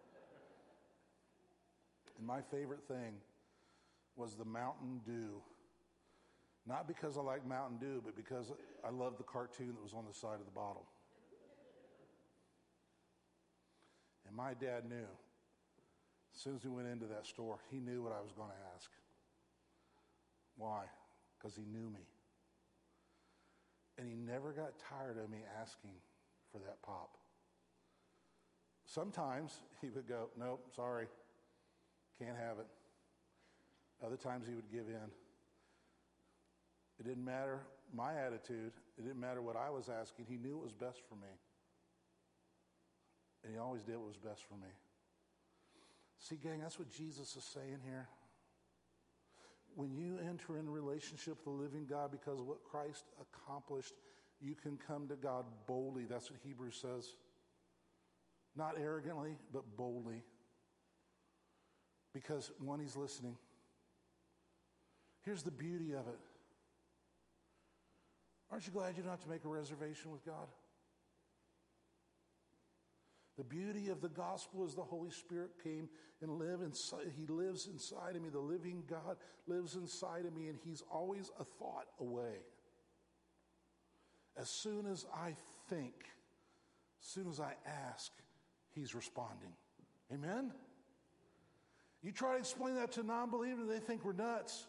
And my favorite thing was the Mountain Dew. Not because I like Mountain Dew, but because I loved the cartoon that was on the side of the bottle. And my dad knew. As soon as we went into that store, he knew what I was going to ask. Why? Because he knew me. And he never got tired of me asking for that pop. Sometimes he would go, nope, sorry, can't have it. Other times he would give in. It didn't matter my attitude. It didn't matter what I was asking. He knew it was best for me. And he always did what was best for me. See, gang, that's what Jesus is saying here. When you enter in a relationship with the living God because of what Christ accomplished, you can come to God boldly. That's what Hebrews says. Not arrogantly, but boldly. Because, one, He's listening. Here's the beauty of it. Aren't you glad you don't have to make a reservation with God? The beauty of the gospel is the Holy Spirit came and lived inside. He lives inside of me. The living God lives inside of me, and He's always a thought away. As soon as I think, as soon as I ask, He's responding. Amen? You try to explain that to non-believers, they think we're nuts.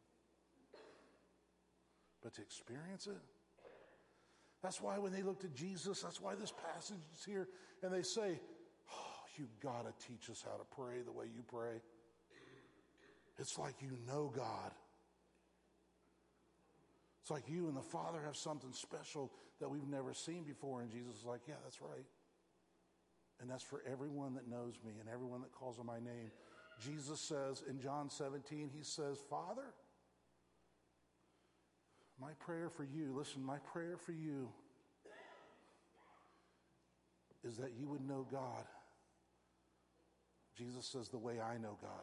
But to experience it, that's why when they looked at Jesus, that's why this passage is here, and they say, oh, you got to teach us how to pray the way you pray. It's like you know God. It's like you and the Father have something special that we've never seen before, and Jesus is like, yeah, that's right. And that's for everyone that knows me and everyone that calls on my name. Jesus says in John seventeen, He says, Father, my prayer for you, listen, my prayer for you is that you would know God. Jesus says, the way I know God.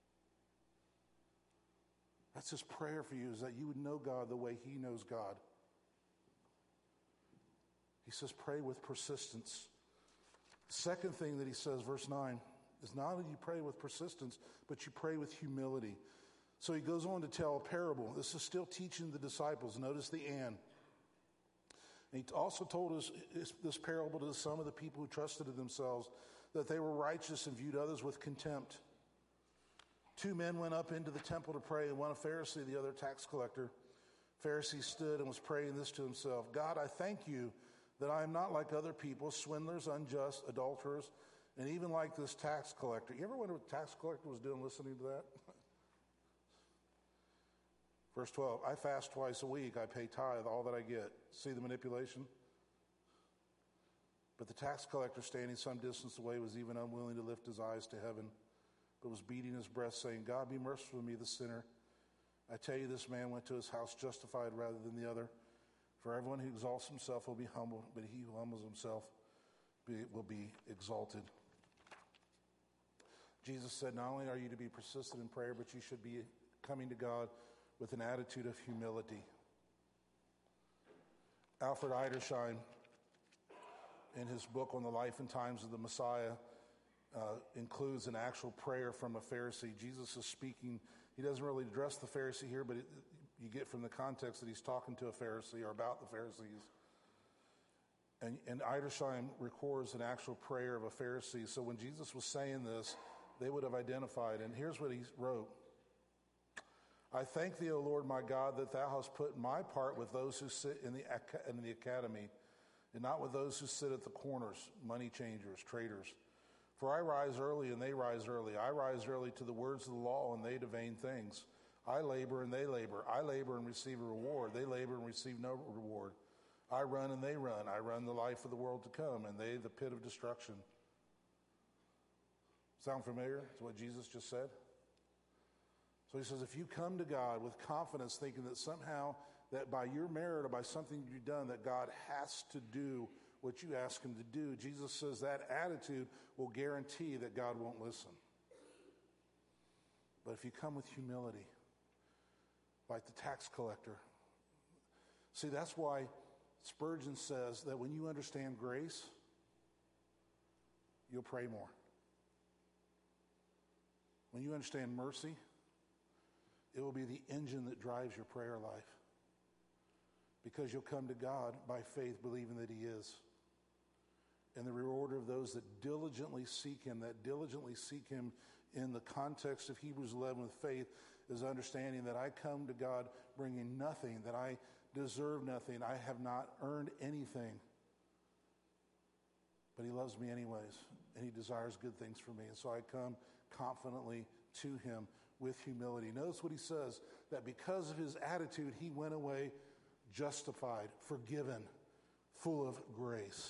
That's His prayer for you, is that you would know God the way He knows God. He says, pray with persistence. The second thing that He says, verse nine, is not only you pray with persistence, but you pray with humility. So He goes on to tell a parable. This is still teaching the disciples. Notice the and. And He also told us this parable to some of the people who trusted in themselves, that they were righteous and viewed others with contempt. Two men went up into the temple to pray, one a Pharisee, the other a tax collector. Pharisee stood and was praying this to himself, God, I thank you that I am not like other people, swindlers, unjust, adulterers, and even like this tax collector. You ever wonder what the tax collector was doing listening to that? Verse twelve, I fast twice a week. I pay tithe, all that I get. See the manipulation? But the tax collector, standing some distance away, was even unwilling to lift his eyes to heaven, but was beating his breast, saying, God, be merciful to me, the sinner. I tell you, this man went to his house justified rather than the other. For everyone who exalts himself will be humbled, but he who humbles himself be, will be exalted. Jesus said, not only are you to be persistent in prayer, but you should be coming to God with an attitude of humility. Alfred Edersheim, in his book on the life and times of the Messiah, uh, includes an actual prayer from a Pharisee. Jesus is speaking. He doesn't really address the Pharisee here, but it, you get from the context that he's talking to a Pharisee or about the Pharisees. And, and Edersheim records an actual prayer of a Pharisee. So when Jesus was saying this, they would have identified. And here's what he wrote. I thank thee, O Lord my God, that thou hast put my part with those who sit in the, in the academy, and not with those who sit at the corners, money changers, traitors. For I rise early, and they rise early. I rise early to the words of the law, and they to vain things. I labor, and they labor. I labor and receive a reward. They labor and receive no reward. I run, and they run. I run the life of the world to come, and they the pit of destruction. Sound familiar to what Jesus just said? So he says, if you come to God with confidence, thinking that somehow that by your merit or by something you've done that God has to do what you ask him to do, Jesus says that attitude will guarantee that God won't listen. But if you come with humility, like the tax collector, see, that's why Spurgeon says that when you understand grace, you'll pray more. When you understand mercy, it will be the engine that drives your prayer life. Because you'll come to God by faith, believing that he is. And the reward of those that diligently seek him, that diligently seek him in the context of Hebrews eleven with faith, is understanding that I come to God bringing nothing, that I deserve nothing, I have not earned anything. But he loves me anyways, and he desires good things for me. And so I come confidently to him with humility. Notice what he says, that because of his attitude, he went away justified, forgiven, full of grace.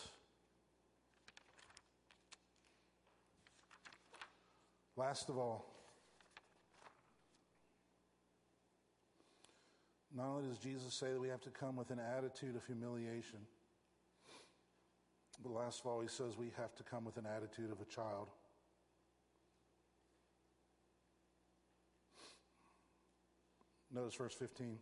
Last of all, not only does Jesus say that we have to come with an attitude of humiliation, but last of all, he says we have to come with an attitude of a child. Notice verse fifteen.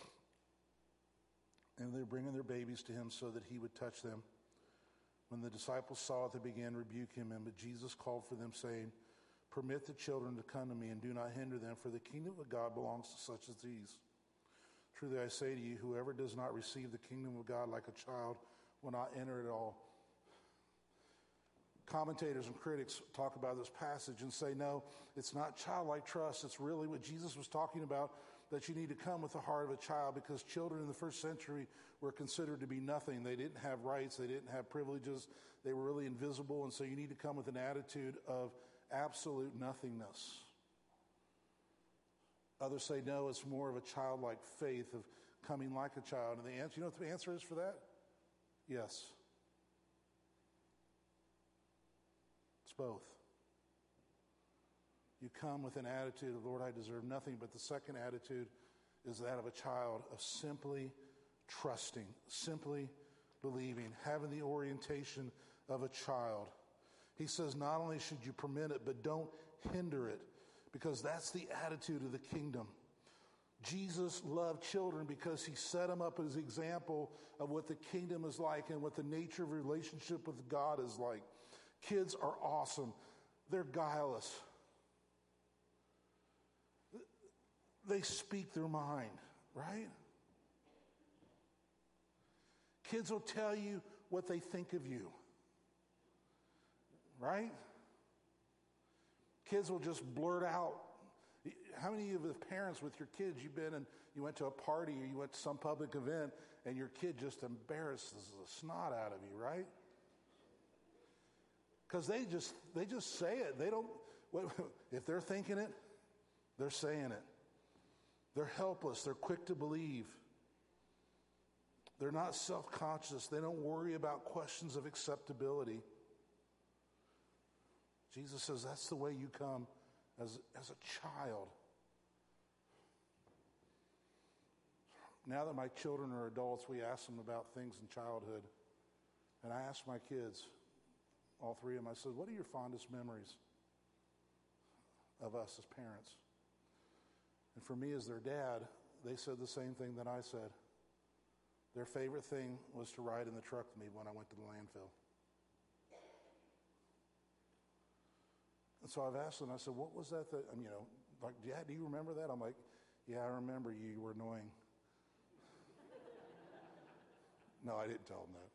And they're bringing their babies to him so that he would touch them. When the disciples saw it, they began to rebuke him. But Jesus called for them, saying, permit the children to come to me, and do not hinder them, for the kingdom of God belongs to such as these. Truly I say to you, whoever does not receive the kingdom of God like a child will not enter it all. Commentators and critics talk about this passage and say, no, it's not childlike trust. It's really what Jesus was talking about, that you need to come with the heart of a child, because children in the first century were considered to be nothing. They didn't have rights. They didn't have privileges. They were really invisible, and so you need to come with an attitude of absolute nothingness. Others say, no, it's more of a childlike faith of coming like a child. And the answer, you know what the answer is for that? Yes. It's both. You come with an attitude of, Lord, I deserve nothing. But the second attitude is that of a child, of simply trusting, simply believing, having the orientation of a child. He says not only should you permit it, but don't hinder it, because that's the attitude of the kingdom. Jesus loved children because he set them up as an example of what the kingdom is like and what the nature of relationship with God is like. Kids are awesome. They're guileless. They speak their mind, right? Kids will tell you what they think of you, right? Kids will just blurt out. How many of the parents with your kids, you've been and you went to a party or you went to some public event and your kid just embarrasses the snot out of you, right? Because they just they just say it. They don't. If they're thinking it, they're saying it. They're helpless. They're quick to believe. They're not self-conscious. They don't worry about questions of acceptability. Jesus says that's the way you come as, as a child. Now that my children are adults, we ask them about things in childhood. And I asked my kids, all three of them, I said, what are your fondest memories of us as parents? And for me as their dad, they said the same thing that I said. Their favorite thing was to ride in the truck with me when I went to the landfill. And so I've asked them, I said, what was that that, you know, like, Dad, do you remember that? I'm like, yeah, I remember you, you were annoying. No, I didn't tell them that.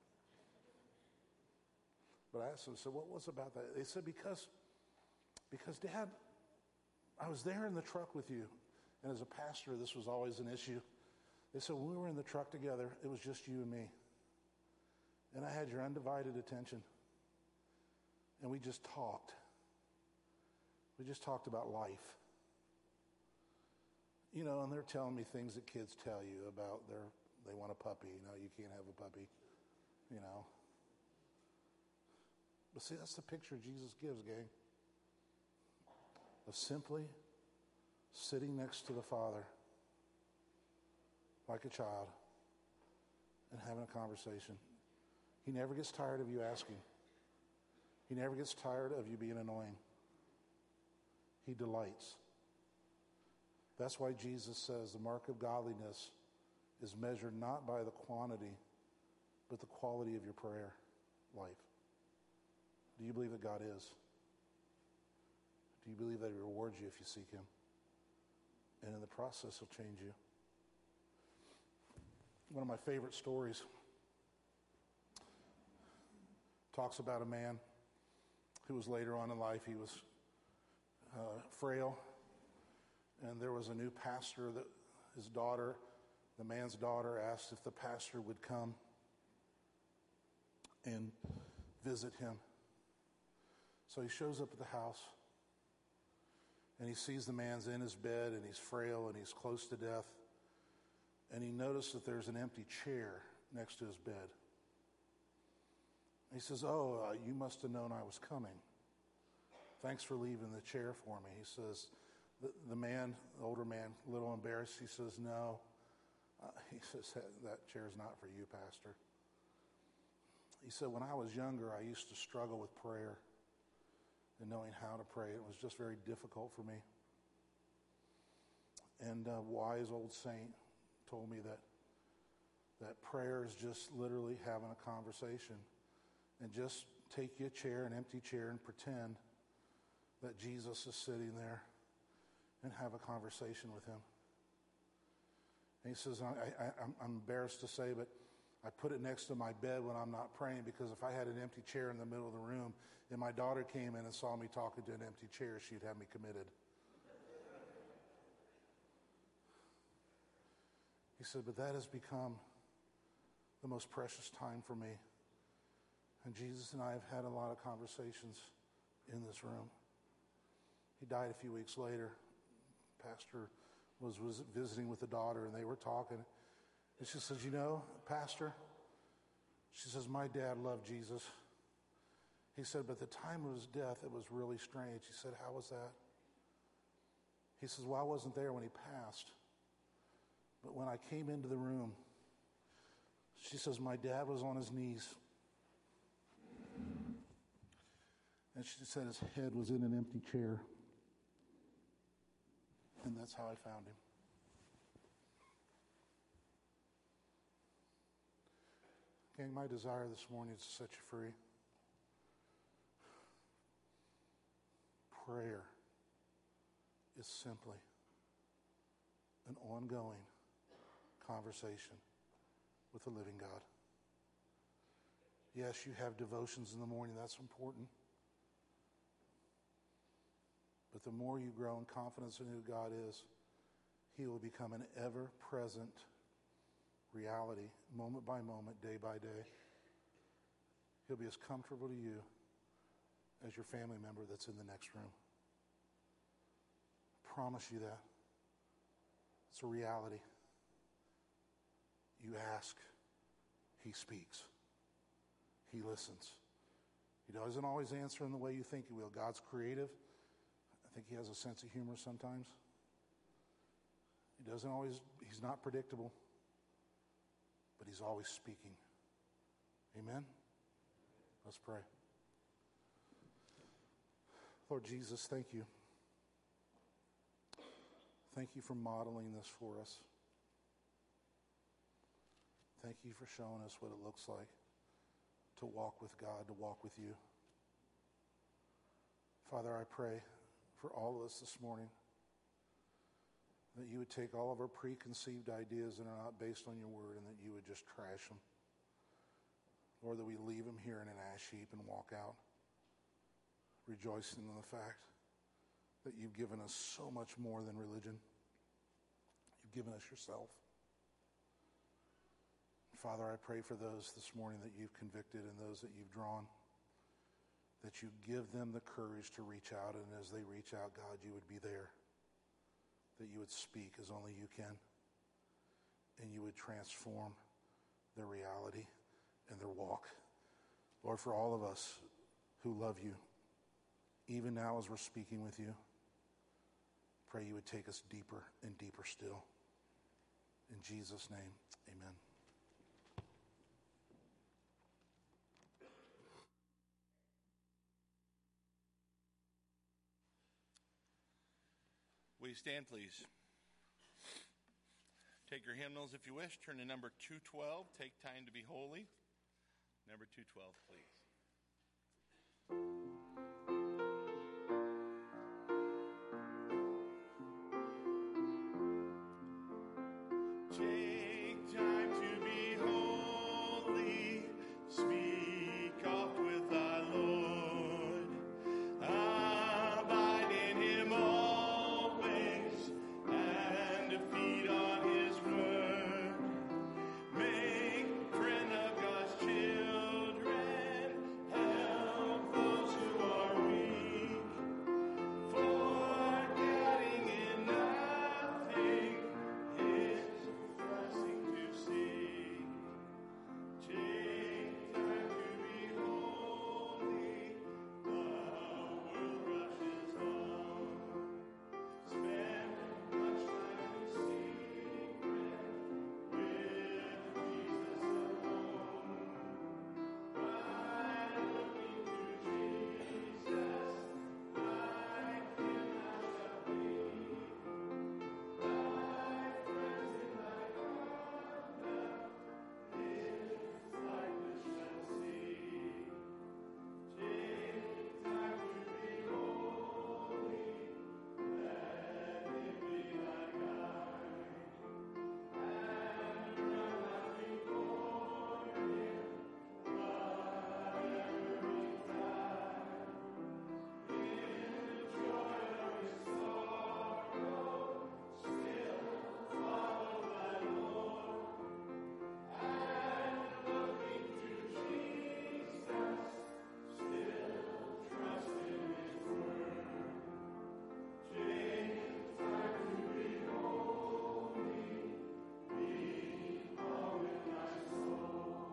But I asked them, I said, what was about that? They said, because, because Dad, I was there in the truck with you, And as a pastor, this was always an issue. They said, when we were in the truck together, it was just you and me. And I had your undivided attention. And we just talked. We just talked about life. You know, and they're telling me things that kids tell you about their, they want a puppy. You know, you can't have a puppy, you know. But see, that's the picture Jesus gives, gang. Of simply sitting next to the Father like a child and having a conversation. He never gets tired of you asking. He never gets tired of you being annoying. He delights. That's why Jesus says the mark of godliness is measured not by the quantity, but the quality of your prayer life. Do you believe that God is? Do you believe that He rewards you if you seek Him? And in the process, He'll change you. One of my favorite stories talks about a man who was later on in life, he was uh, frail, and there was a new pastor that his daughter, the man's daughter, asked if the pastor would come and visit him. So he shows up at the house, and he sees the man's in his bed, and he's frail, and he's close to death, and he noticed that there's an empty chair next to his bed. He says, oh, uh, you must have known I was coming. Thanks for leaving the chair for me. He says, the, the man, the older man, a little embarrassed, he says, no. Uh, he says, that, that chair's not for you, Pastor. He said, when I was younger, I used to struggle with prayer and knowing how to pray. It was just very difficult for me. And a wise old saint told me that that prayer is just literally having a conversation. And just take you a chair, an empty chair, and pretend that Jesus is sitting there and have a conversation with Him. And he says, I, I, I'm, I'm embarrassed to say, but I put it next to my bed when I'm not praying, because if I had an empty chair in the middle of the room and my daughter came in and saw me talking to an empty chair, she'd have me committed. He said, but that has become the most precious time for me. And Jesus and I have had a lot of conversations in this room. He died a few weeks later. Pastor was, was visiting with the daughter, and they were talking. And she says, you know, Pastor, she says, my dad loved Jesus. He said, but the time of his death, it was really strange. He said, how was that? He says, well, I wasn't there when he passed. But when I came into the room, she says, my dad was on his knees. And she said his head was in an empty chair. And that's how I found him. Gang, my desire this morning is to set you free. Prayer is simply an ongoing conversation with the living God. Yes, you have devotions in the morning. That's important. But the more you grow in confidence in who God is, He will become an ever-present reality, moment by moment, day by day. He'll be as comfortable to you as your family member that's in the next room. I promise you that. It's a reality. You ask, He speaks. He listens. He doesn't always answer in the way you think He will. God's creative. I think He has a sense of humor sometimes. He doesn't always, He's not predictable, but He's always speaking. Amen? Let's pray. Lord Jesus, thank you. Thank you for modeling this for us. Thank you for showing us what it looks like to walk with God, to walk with you. Father, I pray for all of us this morning that you would take all of our preconceived ideas that are not based on your word, and that you would just trash them. Lord, that we leave them here in an ash heap and walk out rejoicing in the fact that you've given us so much more than religion. given us yourself. Father, I pray for those this morning that you've convicted and those that you've drawn, that you give them the courage to reach out, and as they reach out, God, you would be there, that you would speak as only you can, and you would transform their reality and their walk. Lord, for all of us who love you, even now as we're speaking with you, pray you would take us deeper and deeper still. In Jesus' name, amen. Will you stand, please? Take your hymnals if you wish. Turn to number two twelve. Take time to be holy. Number two twelve, please. Take time to be holy. Speak oft with thy Lord. Abide in him always, and feed on his word. Make friend of God's children. Help those who are weak. Forgetting in nothing his blessing to seek. Take time to be holy. The world rushes on. Spend much time in secret with Jesus alone. By looking to Jesus, like him thou shalt be. Thy friends in thy conduct his likeness shall see. Take time to be holy. Let him be thy guide. And run not before him, whatever betide. In the joy of his sorrow, still follow thy Lord. And looking to Jesus, still trust in his word. Take time to be holy. Be all with thy soul.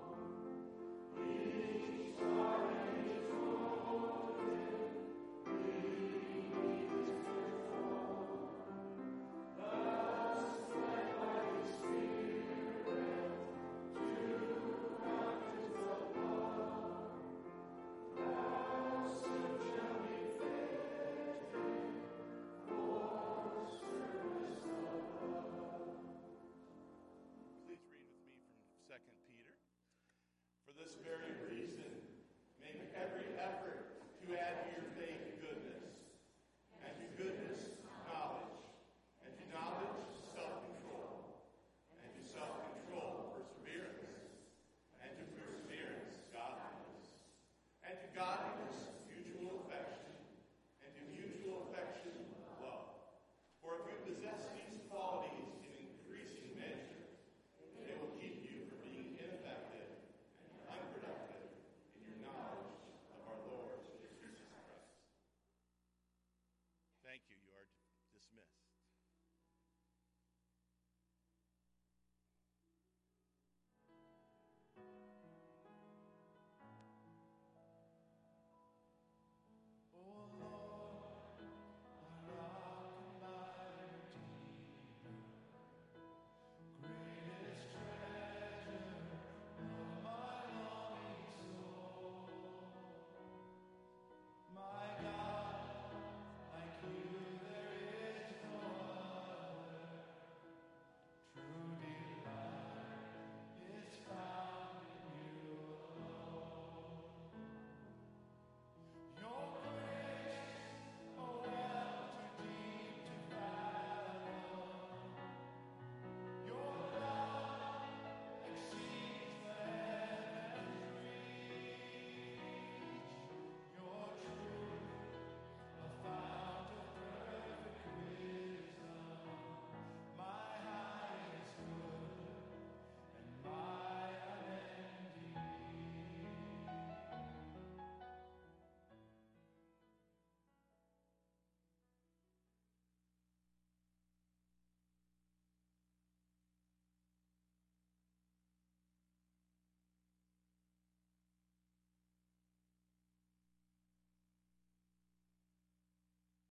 Each star and each golden beneath his fold. Thus led by his Spirit to mountains of love. Thou soon shalt be fitted for service of love. Please read with me from Second Peter. For this very reason, make every effort to add to your faith goodness, and to goodness knowledge, and to knowledge self-control, and to self-control perseverance, and to perseverance godliness, and to godliness mutual affection, and to mutual affection love. For if you possess these qualities in increasing measure, they will keep you from being ineffective and unproductive in your knowledge of our Lord Jesus Christ. Thank you. You are dismissed.